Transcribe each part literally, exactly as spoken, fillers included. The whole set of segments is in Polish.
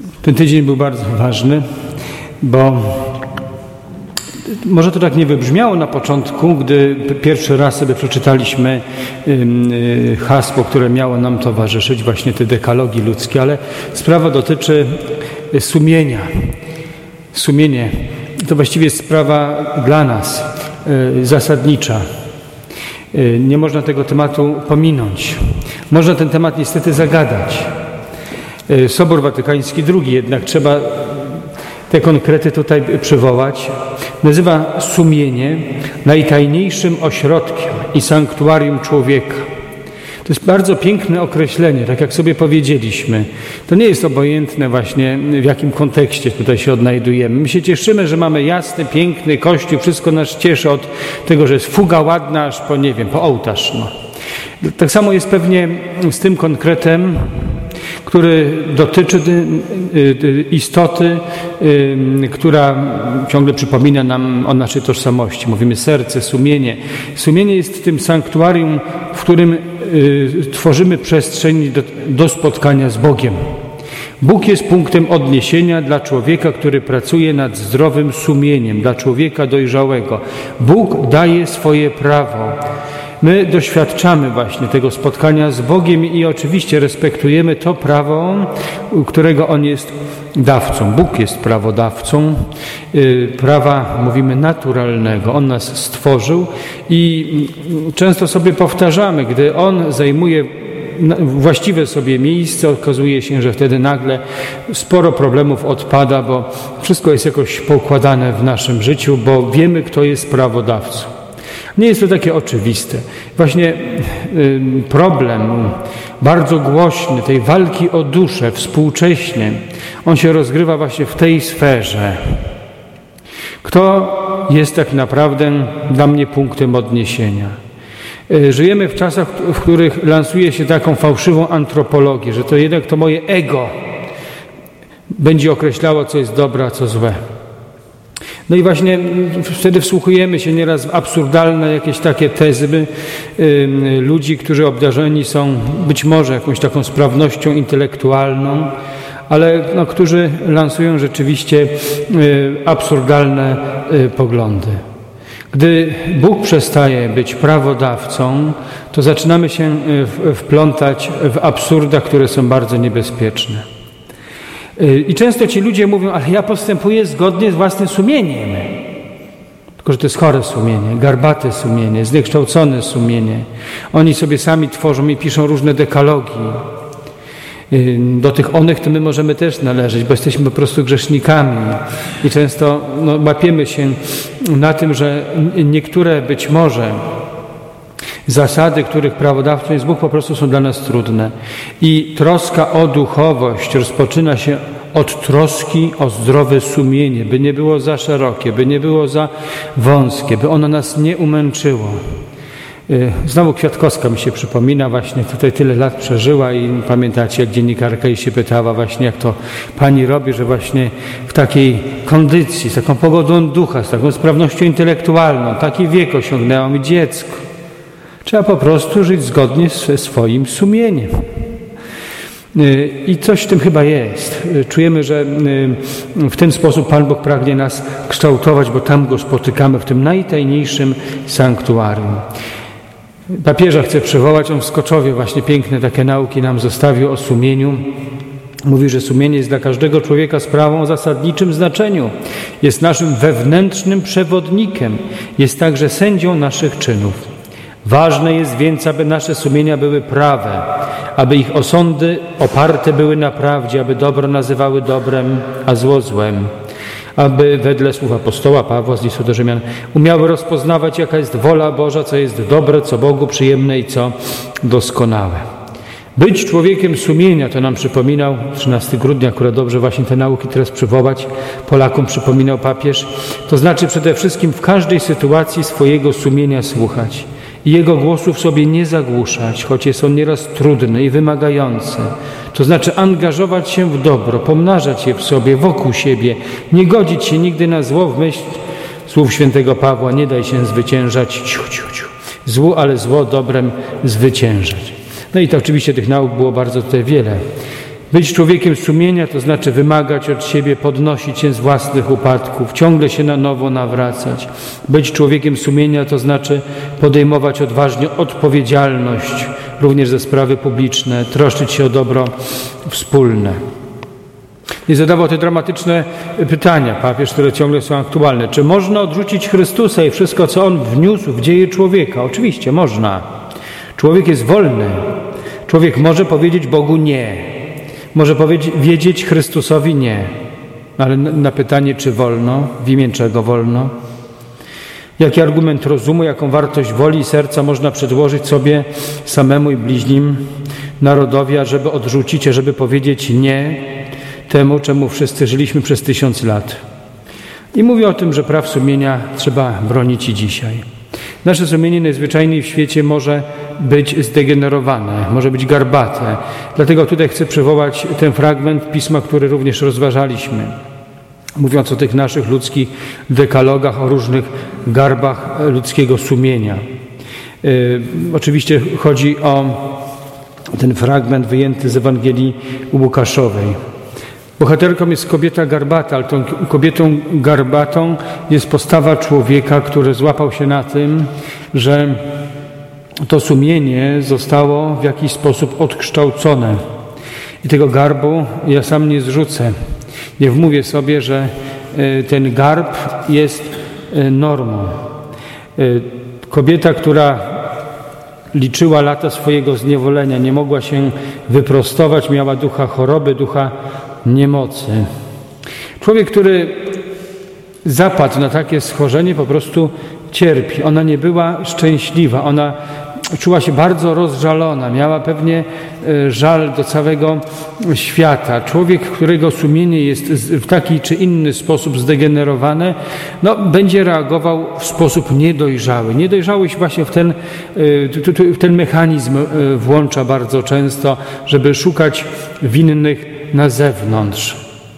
Ten tydzień był bardzo ważny, bo może to tak nie wybrzmiało na początku, gdy pierwszy raz sobie przeczytaliśmy hasło, które miało nam towarzyszyć, właśnie te dekalogi ludzkie, ale sprawa dotyczy sumienia. Sumienie to właściwie jest sprawa dla nas zasadnicza. Nie można tego tematu pominąć. Można ten temat niestety zagadać. Sobór Watykański drugi, jednak trzeba te konkrety tutaj przywołać, nazywa sumienie najtajniejszym ośrodkiem i sanktuarium człowieka. To jest bardzo piękne określenie, tak jak sobie powiedzieliśmy. To nie jest obojętne właśnie, w jakim kontekście tutaj się odnajdujemy. My się cieszymy, że mamy jasny, piękny Kościół, wszystko nas cieszy od tego, że jest fuga ładna, aż po, nie wiem, po ołtarz. No. Tak samo jest pewnie z tym konkretem, który dotyczy istoty, która ciągle przypomina nam o naszej tożsamości. Mówimy serce, sumienie. Sumienie jest tym sanktuarium, w którym tworzymy przestrzeń do, do spotkania z Bogiem. Bóg jest punktem odniesienia dla człowieka, który pracuje nad zdrowym sumieniem, dla człowieka dojrzałego. Bóg daje swoje prawo. My doświadczamy właśnie tego spotkania z Bogiem i oczywiście respektujemy to prawo, którego On jest dawcą. Bóg jest prawodawcą prawa, mówimy, naturalnego. On nas stworzył i często sobie powtarzamy, gdy On zajmuje właściwe sobie miejsce, okazuje się, że wtedy nagle sporo problemów odpada, bo wszystko jest jakoś poukładane w naszym życiu, bo wiemy, kto jest prawodawcą. Nie jest to takie oczywiste. Właśnie problem bardzo głośny tej walki o duszę współcześnie, on się rozgrywa właśnie w tej sferze. Kto jest tak naprawdę dla mnie punktem odniesienia? Żyjemy w czasach, w których lansuje się taką fałszywą antropologię, że to jednak to moje ego będzie określało, co jest dobre, a co złe. No i właśnie wtedy wsłuchujemy się nieraz w absurdalne jakieś takie tezy by, y, ludzi, którzy obdarzeni są być może jakąś taką sprawnością intelektualną, ale no, którzy lansują rzeczywiście y, absurdalne y, poglądy. Gdy Bóg przestaje być prawodawcą, to zaczynamy się y, wplątać w absurda, które są bardzo niebezpieczne. I często ci ludzie mówią, ale ja postępuję zgodnie z własnym sumieniem. Tylko że to jest chore sumienie, garbate sumienie, zniekształcone sumienie. Oni sobie sami tworzą i piszą różne dekalogi. Do tych onych to my możemy też należeć, bo jesteśmy po prostu grzesznikami. I często no, łapiemy się na tym, że niektóre być może zasady, których prawodawcą jest Bóg, po prostu są dla nas trudne. I troska o duchowość rozpoczyna się od troski o zdrowe sumienie, by nie było za szerokie, by nie było za wąskie, by ono nas nie umęczyło. Znowu Kwiatkowska mi się przypomina, właśnie tutaj tyle lat przeżyła i pamiętacie, jak dziennikarka jej się pytała właśnie, jak to pani robi, że właśnie w takiej kondycji, z taką pogodą ducha, z taką sprawnością intelektualną, taki wiek osiągnęła mi dziecko. Trzeba po prostu żyć zgodnie ze swoim sumieniem. I coś w tym chyba jest. Czujemy, że w ten sposób Pan Bóg pragnie nas kształtować, bo tam Go spotykamy w tym najtajniejszym sanktuarium. Papieża chcę przywołać, on w Skoczowie właśnie piękne takie nauki nam zostawił o sumieniu. Mówi, że sumienie jest dla każdego człowieka sprawą o zasadniczym znaczeniu. Jest naszym wewnętrznym przewodnikiem. Jest także sędzią naszych czynów. Ważne jest więc, aby nasze sumienia były prawe, aby ich osądy oparte były na prawdzie, aby dobro nazywały dobrem, a zło złem, aby wedle słów apostoła Pawła z listu do Rzymian umiały rozpoznawać, jaka jest wola Boża, co jest dobre, co Bogu przyjemne i co doskonałe. Być człowiekiem sumienia, to nam przypominał trzynastego grudnia, akurat dobrze właśnie te nauki teraz przywołać, Polakom przypominał papież, to znaczy przede wszystkim w każdej sytuacji swojego sumienia słuchać i jego głosu w sobie nie zagłuszać, choć jest on nieraz trudny i wymagający. To znaczy angażować się w dobro, pomnażać je w sobie, wokół siebie, nie godzić się nigdy na zło w myśl słów świętego Pawła, nie daj się zwyciężać ciu, ciu, ciu. Złu, ale zło dobrem zwyciężać. No i to oczywiście tych nauk było bardzo tutaj wiele. Być człowiekiem sumienia to znaczy wymagać od siebie, podnosić się z własnych upadków, ciągle się na nowo nawracać. Być człowiekiem sumienia to znaczy podejmować odważnie odpowiedzialność również za sprawy publiczne, troszczyć się o dobro wspólne. I zadawał te dramatyczne pytania papież, które ciągle są aktualne. Czy można odrzucić Chrystusa i wszystko, co On wniósł w dzieje człowieka? Oczywiście można. Człowiek jest wolny. Człowiek może powiedzieć Bogu nie. Może powiedzieć Chrystusowi nie. Ale na pytanie, czy wolno, w imię czego wolno? Jaki argument rozumu, jaką wartość woli i serca można przedłożyć sobie samemu i bliźnim narodowi, ażeby odrzucić, ażeby powiedzieć nie temu, czemu wszyscy żyliśmy przez tysiąc lat. I mówię o tym, że praw sumienia trzeba bronić i dzisiaj. Nasze sumienie najzwyczajniej w świecie może być zdegenerowane, może być garbate. Dlatego tutaj chcę przywołać ten fragment pisma, który również rozważaliśmy. Mówiąc o tych naszych ludzkich dekalogach, o różnych garbach ludzkiego sumienia. Yy, oczywiście chodzi o ten fragment wyjęty z Ewangelii Łukaszowej. Bohaterką jest kobieta garbata, ale tą kobietą garbatą jest postawa człowieka, który złapał się na tym, że to sumienie zostało w jakiś sposób odkształcone. I tego garbu ja sam nie zrzucę. Nie wmówię sobie, że ten garb jest normą. Kobieta, która liczyła lata swojego zniewolenia, nie mogła się wyprostować, miała ducha choroby, ducha niemocy. Człowiek, który zapadł na takie schorzenie, po prostu cierpi. Ona nie była szczęśliwa, ona czuła się bardzo rozżalona, miała pewnie żal do całego świata. Człowiek, którego sumienie jest w taki czy inny sposób zdegenerowane, no, będzie reagował w sposób niedojrzały. Niedojrzałość właśnie w ten, w ten mechanizm włącza bardzo często, żeby szukać winnych na zewnątrz,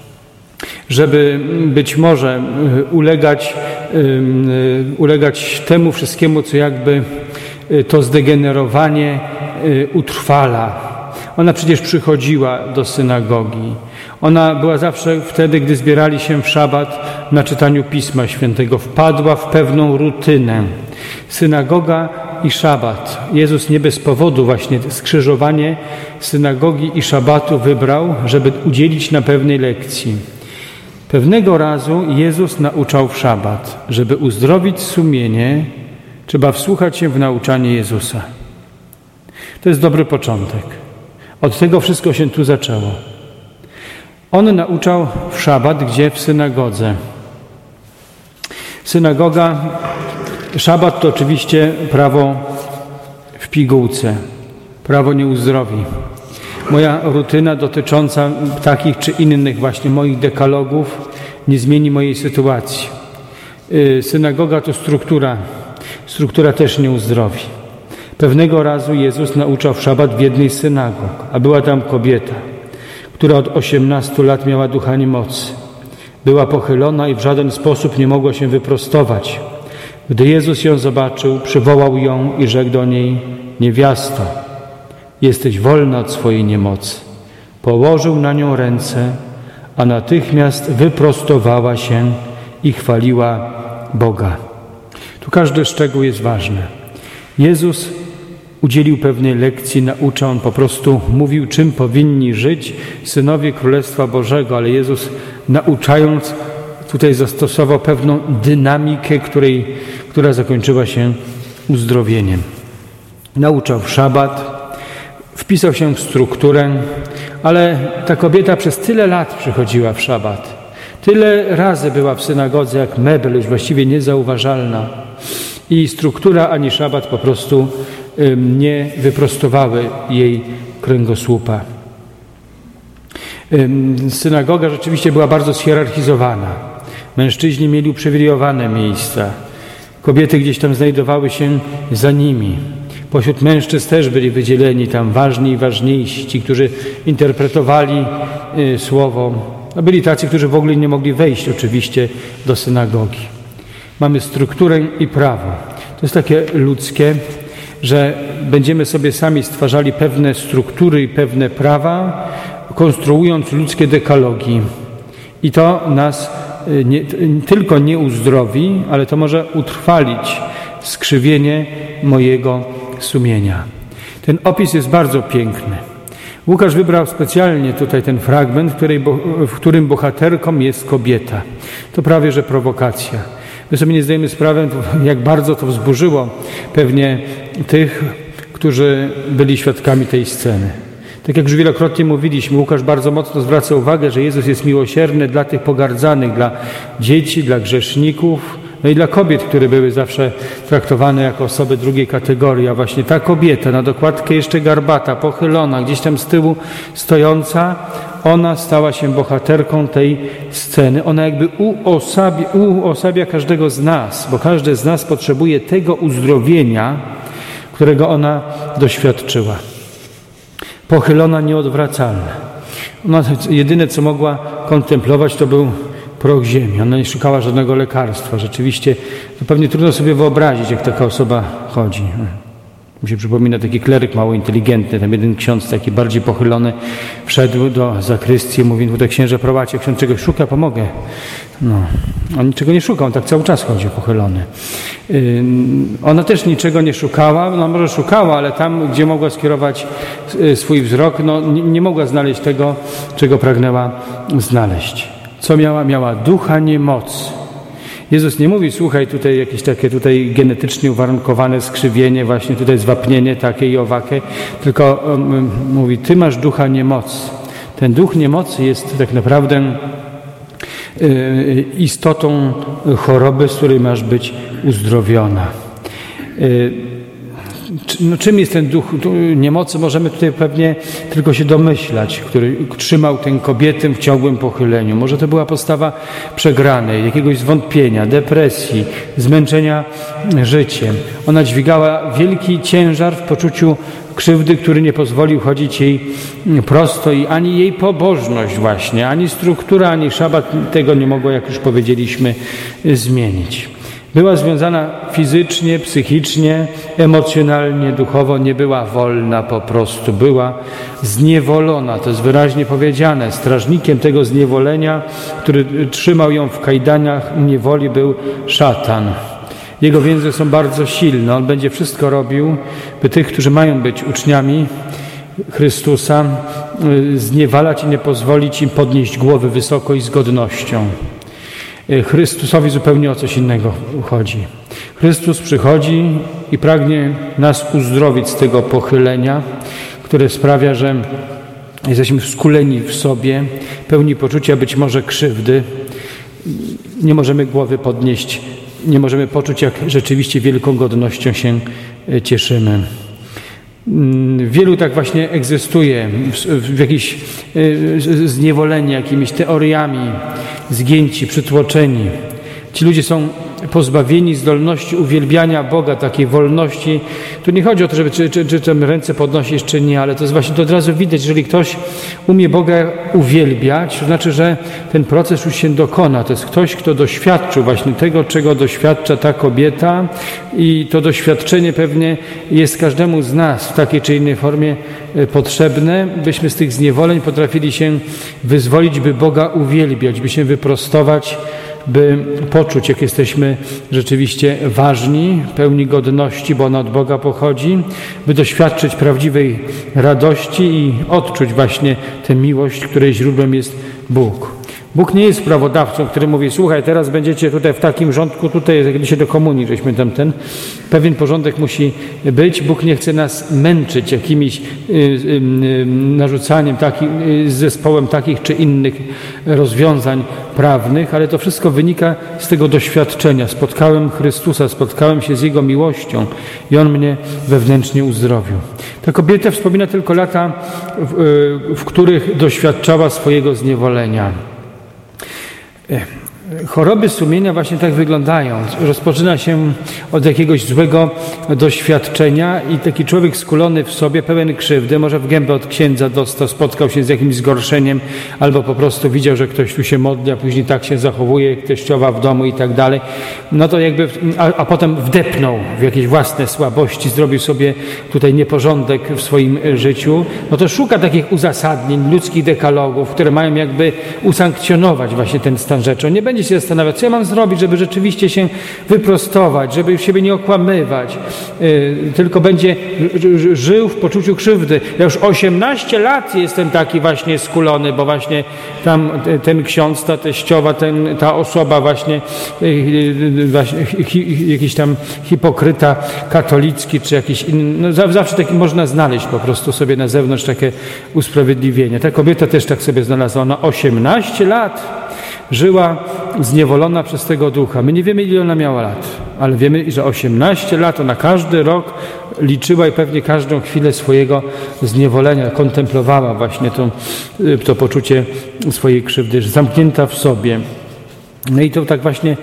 żeby być może ulegać, ulegać temu wszystkiemu, co jakby to zdegenerowanie utrwala. Ona przecież przychodziła do synagogi. Ona była zawsze wtedy, gdy zbierali się w szabat na czytaniu Pisma Świętego. Wpadła w pewną rutynę. Synagoga i szabat. Jezus nie bez powodu właśnie skrzyżowanie synagogi i szabatu wybrał, żeby udzielić na pewnej lekcji. Pewnego razu Jezus nauczał w szabat, żeby uzdrowić sumienie, trzeba wsłuchać się w nauczanie Jezusa. To jest dobry początek. Od tego wszystko się tu zaczęło. On nauczał w szabat, gdzie? W synagodze. Synagoga, szabat to oczywiście prawo w pigułce. Prawo nie uzdrowi. Moja rutyna dotycząca takich czy innych właśnie moich dekalogów nie zmieni mojej sytuacji. Synagoga to struktura. Struktura też nie uzdrowi. Pewnego razu Jezus nauczał w szabat w jednej z synagog, a była tam kobieta, która od osiemnastu lat miała ducha niemocy. Była pochylona i w żaden sposób nie mogła się wyprostować. Gdy Jezus ją zobaczył, przywołał ją i rzekł do niej: niewiasto, jesteś wolna od swojej niemocy. Położył na nią ręce, a natychmiast wyprostowała się i chwaliła Boga. Tu każdy szczegół jest ważny. Jezus udzielił pewnej lekcji, nauczał, On po prostu mówił, czym powinni żyć synowie Królestwa Bożego, ale Jezus, nauczając, tutaj zastosował pewną dynamikę, której, która zakończyła się uzdrowieniem. Nauczał w szabat, wpisał się w strukturę, ale ta kobieta przez tyle lat przychodziła w szabat. Tyle razy była w synagodze jak mebel, już właściwie niezauważalna. I struktura ani szabat po prostu ym, nie wyprostowały jej kręgosłupa. Ym, synagoga rzeczywiście była bardzo schierarchizowana. Mężczyźni mieli uprzywilejowane miejsca. Kobiety gdzieś tam znajdowały się za nimi. Pośród mężczyzn też byli wydzieleni tam ważni i ważniejsi, ci, którzy interpretowali y, słowo. No byli tacy, którzy w ogóle nie mogli wejść oczywiście do synagogi. Mamy strukturę i prawo. To jest takie ludzkie, że będziemy sobie sami stwarzali pewne struktury i pewne prawa, konstruując ludzkie dekalogi. I to nas nie, tylko nie uzdrowi, ale to może utrwalić skrzywienie mojego sumienia. Ten opis jest bardzo piękny. Łukasz wybrał specjalnie tutaj ten fragment, w, której, w którym bohaterką jest kobieta. To prawie że prowokacja. My sobie nie zdajemy sprawy, jak bardzo to wzburzyło pewnie tych, którzy byli świadkami tej sceny. Tak jak już wielokrotnie mówiliśmy, Łukasz bardzo mocno zwraca uwagę, że Jezus jest miłosierny dla tych pogardzanych, dla dzieci, dla grzeszników, no i dla kobiet, które były zawsze traktowane jako osoby drugiej kategorii, a właśnie ta kobieta, na dokładkę jeszcze garbata, pochylona, gdzieś tam z tyłu stojąca, ona stała się bohaterką tej sceny. Ona jakby uosabia, uosabia każdego z nas, bo każdy z nas potrzebuje tego uzdrowienia, którego ona doświadczyła. Pochylona, nieodwracalna. Ona jedyne, co mogła kontemplować, to był proch ziemi. Ona nie szukała żadnego lekarstwa. Rzeczywiście, to pewnie trudno sobie wyobrazić, jak taka osoba chodzi. Mi się przypomina taki kleryk mało inteligentny, tam jeden ksiądz taki bardziej pochylony wszedł do zakrystii i mówi, tutaj księże prowadzi, ksiądz czegoś szuka, pomogę. No, on niczego nie szuka, on tak cały czas chodzi pochylony. Yy, ona też niczego nie szukała, no może szukała, ale tam, gdzie mogła skierować yy, swój wzrok, no nie, nie mogła znaleźć tego, czego pragnęła znaleźć. Co miała? Miała ducha niemocy. Jezus nie mówi, słuchaj, tutaj jakieś takie tutaj genetycznie uwarunkowane skrzywienie, właśnie tutaj zwapnienie takie i owakie, tylko um, mówi, ty masz ducha niemocy. Ten duch niemocy jest tak naprawdę y, istotą choroby, z której masz być uzdrowiona. Y, No, czym jest ten duch niemocy? Możemy tutaj pewnie tylko się domyślać, który trzymał tę kobietę w ciągłym pochyleniu. Może to była postawa przegranej, jakiegoś zwątpienia, depresji, zmęczenia życiem. Ona dźwigała wielki ciężar w poczuciu krzywdy, który nie pozwolił chodzić jej prosto i ani jej pobożność właśnie, ani struktura, ani szabat tego nie mogło, jak już powiedzieliśmy, zmienić. Była związana fizycznie, psychicznie, emocjonalnie, duchowo, nie była wolna po prostu, była zniewolona, to jest wyraźnie powiedziane. Strażnikiem tego zniewolenia, który trzymał ją w kajdaniach niewoli, był szatan. Jego więzy są bardzo silne, on będzie wszystko robił, by tych, którzy mają być uczniami Chrystusa, zniewalać i nie pozwolić im podnieść głowy wysoko i z godnością. Chrystusowi zupełnie o coś innego chodzi. Chrystus przychodzi i pragnie nas uzdrowić z tego pochylenia, które sprawia, że jesteśmy skuleni w sobie, pełni poczucia być może krzywdy. Nie możemy głowy podnieść, nie możemy poczuć, jak rzeczywiście wielką godnością się cieszymy. Wielu tak właśnie egzystuje w, w jakiejś zniewoleni jakimiś teoriami, zgięci, przytłoczeni. Ci ludzie są pozbawieni zdolności uwielbiania Boga, takiej wolności. Tu nie chodzi o to, żeby czy, czy, czy tam ręce podnosić, czy nie, ale to jest właśnie to od razu widać, jeżeli ktoś umie Boga uwielbiać, to znaczy, że ten proces już się dokona. To jest ktoś, kto doświadczył właśnie tego, czego doświadcza ta kobieta i to doświadczenie pewnie jest każdemu z nas w takiej czy innej formie potrzebne, byśmy z tych zniewoleń potrafili się wyzwolić, by Boga uwielbiać, by się wyprostować, by poczuć, jak jesteśmy rzeczywiście ważni, pełni godności, bo ona od Boga pochodzi, by doświadczyć prawdziwej radości i odczuć właśnie tę miłość, której źródłem jest Bóg. Bóg nie jest prawodawcą, który mówi, słuchaj, teraz będziecie tutaj w takim rządku, tutaj, jak dzisiaj do komunii, żeśmy tam ten, pewien porządek musi być. Bóg nie chce nas męczyć jakimiś y, y, y, narzucaniem taki, y, z zespołem takich czy innych rozwiązań prawnych, ale to wszystko wynika z tego doświadczenia. Spotkałem Chrystusa, spotkałem się z Jego miłością i On mnie wewnętrznie uzdrowił. Ta kobieta wspomina tylko lata, w, y, w których doświadczała swojego zniewolenia. Choroby sumienia właśnie tak wyglądają. Rozpoczyna się od jakiegoś złego doświadczenia i taki człowiek skulony w sobie, pełen krzywdy, może w gębę od księdza dostał, spotkał się z jakimś zgorszeniem, albo po prostu widział, że ktoś tu się modli, a później tak się zachowuje, teściowa w domu i tak dalej. No to jakby, a, a potem wdepnął w jakieś własne słabości, zrobił sobie tutaj nieporządek w swoim życiu. No to szuka takich uzasadnień, ludzkich dekalogów, które mają jakby usankcjonować właśnie ten stan rzeczy. On nie będzie się zastanawiać, co ja mam zrobić, żeby rzeczywiście się wyprostować, żeby siebie nie okłamywać, yy, tylko będzie żył w poczuciu krzywdy. Ja już osiemnaście lat jestem taki właśnie skulony, bo właśnie tam ten ksiądz, ta teściowa, ten, ta osoba właśnie, yy, właśnie hi, jakiś tam hipokryta katolicki, czy jakiś inny, no zawsze taki można znaleźć po prostu sobie na zewnątrz takie usprawiedliwienie. Ta kobieta też tak sobie znalazła. Ona osiemnaście lat żyła zniewolona przez tego ducha. My nie wiemy, ile ona miała lat, ale wiemy, że osiemnaście lat, ona każdy rok liczyła i pewnie każdą chwilę swojego zniewolenia kontemplowała właśnie to, to poczucie swojej krzywdy, że zamknięta w sobie. No i to tak właśnie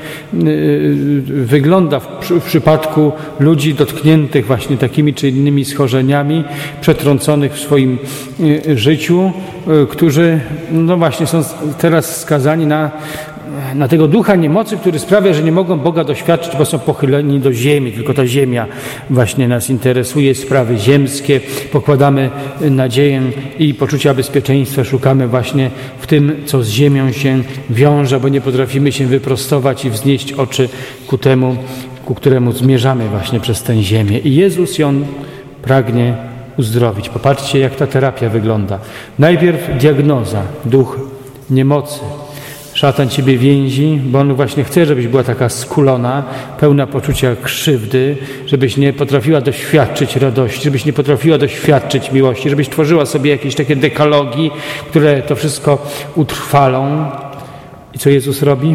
wygląda w, w przypadku ludzi dotkniętych właśnie takimi czy innymi schorzeniami, przetrąconych w swoim życiu, którzy no właśnie są teraz skazani na, na tego ducha niemocy, który sprawia, że nie mogą Boga doświadczyć, bo są pochyleni do ziemi. Tylko ta ziemia właśnie nas interesuje, sprawy ziemskie. Pokładamy nadzieję i poczucia bezpieczeństwa szukamy właśnie w tym, co z ziemią się wiąże, bo nie potrafimy się wyprostować i wznieść oczy ku temu, ku któremu zmierzamy właśnie przez tę ziemię. I Jezus ją pragnie uzdrowić. Popatrzcie, jak ta terapia wygląda. Najpierw diagnoza, duch niemocy. Szatan ciebie więzi, bo on właśnie chce, żebyś była taka skulona, pełna poczucia krzywdy, żebyś nie potrafiła doświadczyć radości, żebyś nie potrafiła doświadczyć miłości, żebyś tworzyła sobie jakieś takie dekalogi, które to wszystko utrwalą. I co Jezus robi?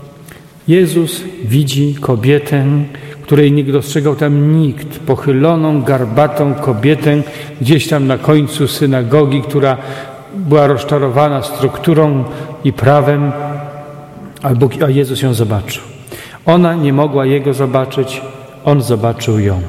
Jezus widzi kobietę, której nie dostrzegał tam nikt, pochyloną, garbatą kobietę gdzieś tam na końcu synagogi, która była rozczarowana strukturą i prawem, a Jezus ją zobaczył. Ona nie mogła Jego zobaczyć, On zobaczył ją.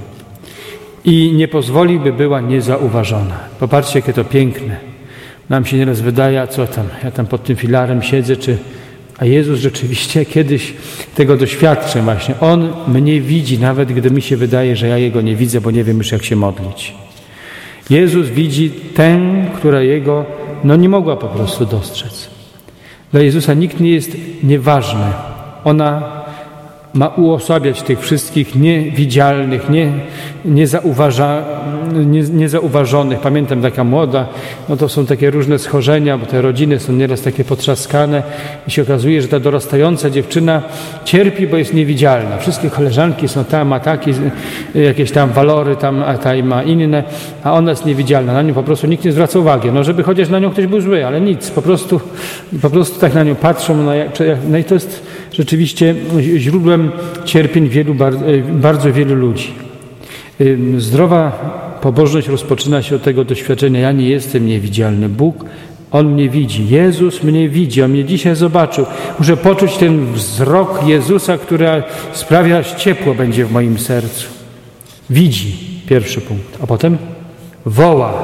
I nie pozwolił, by była niezauważona. Popatrzcie, jakie to piękne. Nam się nieraz wydaje, a co tam, ja tam pod tym filarem siedzę, czy... A Jezus rzeczywiście kiedyś tego doświadczy właśnie. On mnie widzi, nawet gdy mi się wydaje, że ja Jego nie widzę, bo nie wiem już, jak się modlić. Jezus widzi tę, która Jego no nie mogła po prostu dostrzec. Dla Jezusa nikt nie jest nieważny. Ona ma uosabiać tych wszystkich niewidzialnych, nie, niezauważa, nie, niezauważonych. Pamiętam, taka młoda, no to są takie różne schorzenia, bo te rodziny są nieraz takie potrzaskane i się okazuje, że ta dorastająca dziewczyna cierpi, bo jest niewidzialna. Wszystkie koleżanki są tam, ma takie jakieś tam walory, tam, a ta ma inne, a ona jest niewidzialna. Na nią po prostu nikt nie zwraca uwagi. No, żeby chociaż na nią ktoś był zły, ale nic. Po prostu, po prostu tak na nią patrzą. No, no i to jest rzeczywiście źródłem cierpień wielu, bardzo wielu ludzi. Zdrowa pobożność rozpoczyna się od tego doświadczenia. Ja nie jestem niewidzialny. Bóg, On mnie widzi. Jezus mnie widzi. On mnie dzisiaj zobaczył. Muszę poczuć ten wzrok Jezusa, który sprawia, że ciepło będzie w moim sercu. Widzi. Pierwszy punkt. A potem woła.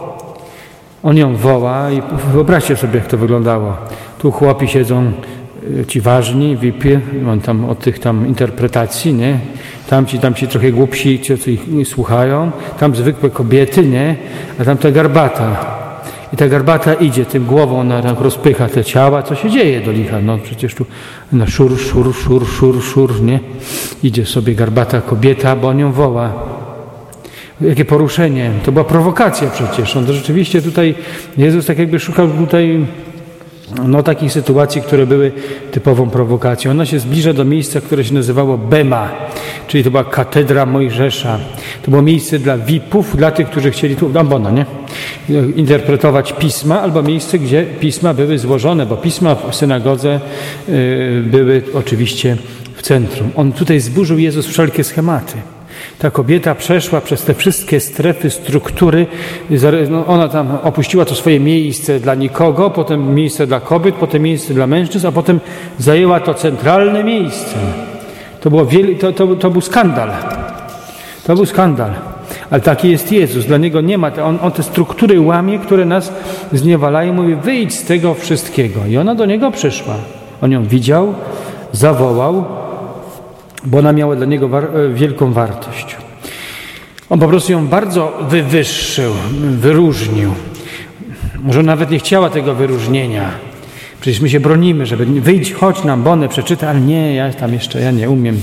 On ją woła i wyobraźcie sobie, jak to wyglądało. Tu chłopi siedzą, ci ważni, V I P, on tam od tych tam interpretacji, nie? Tamci, tamci trochę głupsi, ci, co ich nie słuchają, tam zwykłe kobiety, nie? A tam ta garbata. I ta garbata idzie tym głową, ona tak rozpycha te ciała, co się dzieje do licha? No przecież tu na szur, szur, szur, szur, szur, nie? Idzie sobie garbata kobieta, bo on ją woła. Jakie poruszenie. To była prowokacja przecież. On to rzeczywiście tutaj, Jezus tak jakby szukał tutaj no takich sytuacji, które były typową prowokacją. Ona się zbliża do miejsca, które się nazywało Bema, czyli to była katedra Mojżesza. To było miejsce dla V I P-ów, dla tych, którzy chcieli tu, no, nie? interpretować pisma, albo miejsce, gdzie pisma były złożone, bo pisma w synagodze y, były oczywiście w centrum. On tutaj zburzył Jezus wszelkie schematy. Ta kobieta przeszła przez te wszystkie strefy, struktury. Ona tam opuściła to swoje miejsce dla nikogo, potem miejsce dla kobiet, potem miejsce dla mężczyzn, a potem zajęła to centralne miejsce. To, było wiel... to, to, to był skandal. To był skandal. Ale taki jest Jezus. Dla Niego nie ma. On, on te struktury łamie, które nas zniewalają. Mówi, wyjdź z tego wszystkiego. I ona do Niego przyszła. On ją widział, zawołał, bo ona miała dla Niego war- wielką wartość. On po prostu ją bardzo wywyższył, wyróżnił. Może nawet nie chciała tego wyróżnienia. Przecież my się bronimy, żeby wyjdź, chodź nam, Bonę przeczyta, ale nie, ja tam jeszcze, ja nie umiem.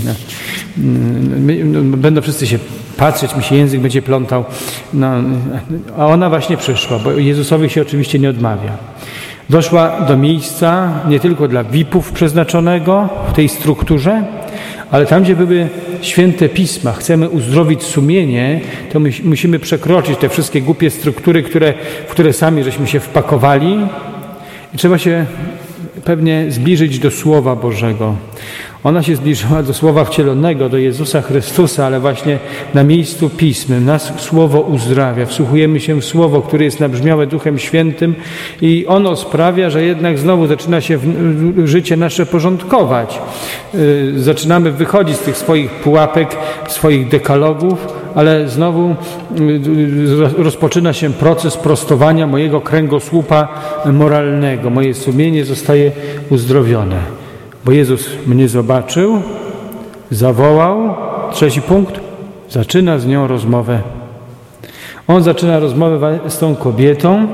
Będą wszyscy się patrzeć, mi się język będzie plątał. No, a ona właśnie przyszła, bo Jezusowi się oczywiście nie odmawia. Doszła do miejsca nie tylko dla V I P-ów przeznaczonego w tej strukturze, ale tam, gdzie były święte pisma, chcemy uzdrowić sumienie, to my musimy przekroczyć te wszystkie głupie struktury, które, w które sami żeśmy się wpakowali i trzeba się pewnie zbliżyć do Słowa Bożego. Ona się zbliżyła do Słowa Wcielonego, do Jezusa Chrystusa, ale właśnie na miejscu Pism. Nas Słowo uzdrawia. Wsłuchujemy się w Słowo, które jest nabrzmiałe Duchem Świętym i ono sprawia, że jednak znowu zaczyna się życie nasze porządkować. Zaczynamy wychodzić z tych swoich pułapek, swoich dekalogów, ale znowu rozpoczyna się proces prostowania mojego kręgosłupa moralnego. Moje sumienie zostaje uzdrowione. Bo Jezus mnie zobaczył, zawołał. Trzeci punkt. Zaczyna z nią rozmowę. On zaczyna rozmowę z tą kobietą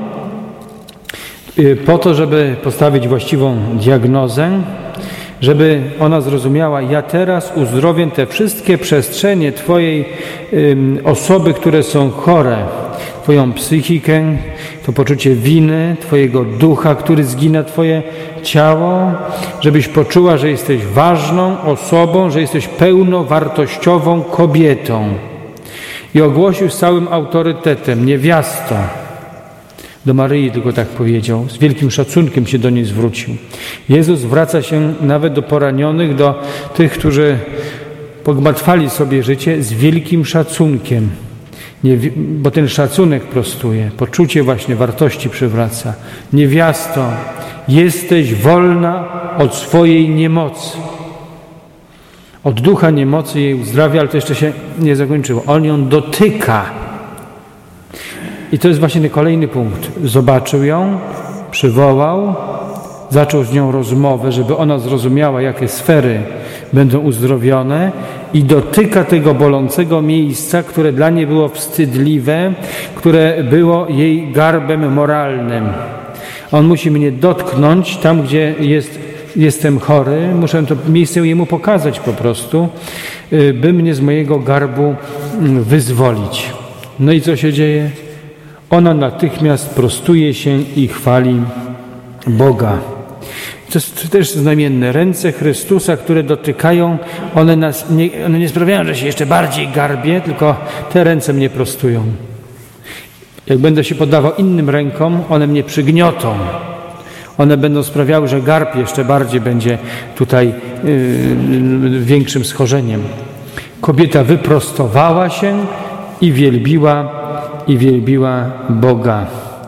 po to, żeby postawić właściwą diagnozę, żeby ona zrozumiała, ja teraz uzdrowię te wszystkie przestrzenie Twojej ym, osoby, które są chore. Twoją psychikę, to poczucie winy, Twojego ducha, który zgina Twoje ciało, żebyś poczuła, że jesteś ważną osobą, że jesteś pełnowartościową kobietą. I ogłosił z całym autorytetem, niewiasto. Do Maryi tylko tak powiedział, z wielkim szacunkiem się do niej zwrócił. Jezus zwraca się nawet do poranionych, do tych, którzy pogmatwali sobie życie, z wielkim szacunkiem. Nie, bo ten szacunek prostuje, poczucie właśnie wartości przywraca. Niewiasto, jesteś wolna od swojej niemocy. Od ducha niemocy jej uzdrawia, ale to jeszcze się nie zakończyło. On ją dotyka. I to jest właśnie kolejny punkt. Zobaczył ją, przywołał, zaczął z nią rozmowę, żeby ona zrozumiała, jakie sfery będą uzdrowione i dotyka tego bolącego miejsca, które dla niej było wstydliwe, które było jej garbem moralnym. On musi mnie dotknąć tam, gdzie jest, jestem chory. Muszę to miejsce jemu pokazać po prostu, by mnie z mojego garbu wyzwolić. No i co się dzieje? Ona natychmiast prostuje się i chwali Boga. To jest też znamienne. Ręce Chrystusa, które dotykają, one, nas nie, one nie sprawiają, że się jeszcze bardziej garbię, tylko te ręce mnie prostują. Jak będę się poddawał innym rękom, one mnie przygniotą. One będą sprawiały, że garb jeszcze bardziej będzie tutaj yy, większym schorzeniem. Kobieta wyprostowała się i wielbiła, i wielbiła Boga.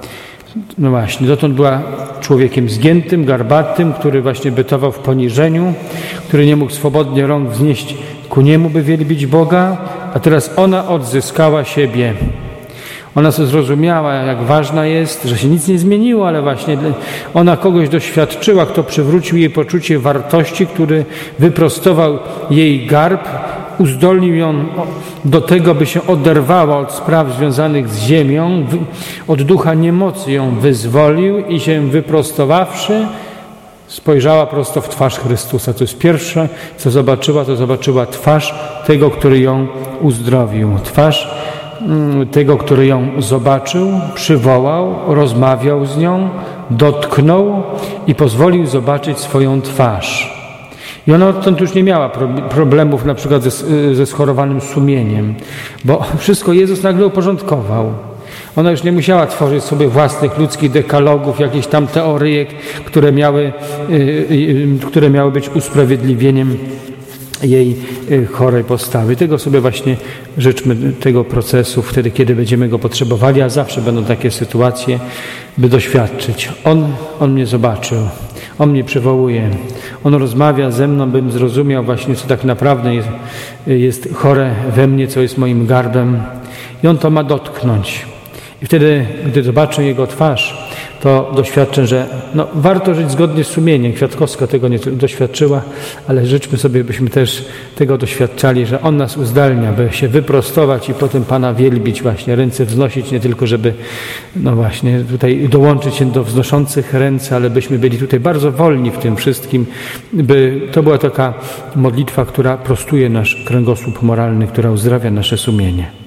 No właśnie, dotąd była człowiekiem zgiętym, garbatym, który właśnie bytował w poniżeniu, który nie mógł swobodnie rąk wznieść ku niemu, by wielbić Boga, a teraz ona odzyskała siebie. Ona sobie zrozumiała, jak ważna jest, że się nic nie zmieniło, ale właśnie ona kogoś doświadczyła, kto przywrócił jej poczucie wartości, który wyprostował jej garb, uzdolnił ją do tego, by się oderwała od spraw związanych z ziemią, od ducha niemocy ją wyzwolił i się wyprostowawszy, spojrzała prosto w twarz Chrystusa. To jest pierwsze, co zobaczyła, to zobaczyła twarz tego, który ją uzdrowił. Twarz tego, który ją zobaczył, przywołał, rozmawiał z nią, dotknął i pozwolił zobaczyć swoją twarz. I ona odtąd już nie miała problemów na przykład ze, ze schorowanym sumieniem, bo wszystko Jezus nagle uporządkował. Ona już nie musiała tworzyć sobie własnych ludzkich dekalogów, jakichś tam teoryjek, które miały, które miały być usprawiedliwieniem jej chorej postawy. Tego sobie właśnie życzmy, tego procesu wtedy, kiedy będziemy go potrzebowali, a zawsze będą takie sytuacje, by doświadczyć. On, on mnie zobaczył, On mnie przywołuje, On rozmawia ze mną, bym zrozumiał właśnie, co tak naprawdę jest, jest chore we mnie, co jest moim gardłem i On to ma dotknąć. I wtedy, gdy zobaczę Jego twarz, to doświadczę, że no, warto żyć zgodnie z sumieniem. Kwiatkowska tego nie doświadczyła, ale życzmy sobie, byśmy też tego doświadczali, że On nas uzdalnia, by się wyprostować i potem Pana wielbić właśnie, ręce wznosić, nie tylko żeby no właśnie tutaj dołączyć się do wznoszących ręce, ale byśmy byli tutaj bardzo wolni w tym wszystkim, by to była taka modlitwa, która prostuje nasz kręgosłup moralny, która uzdrawia nasze sumienie.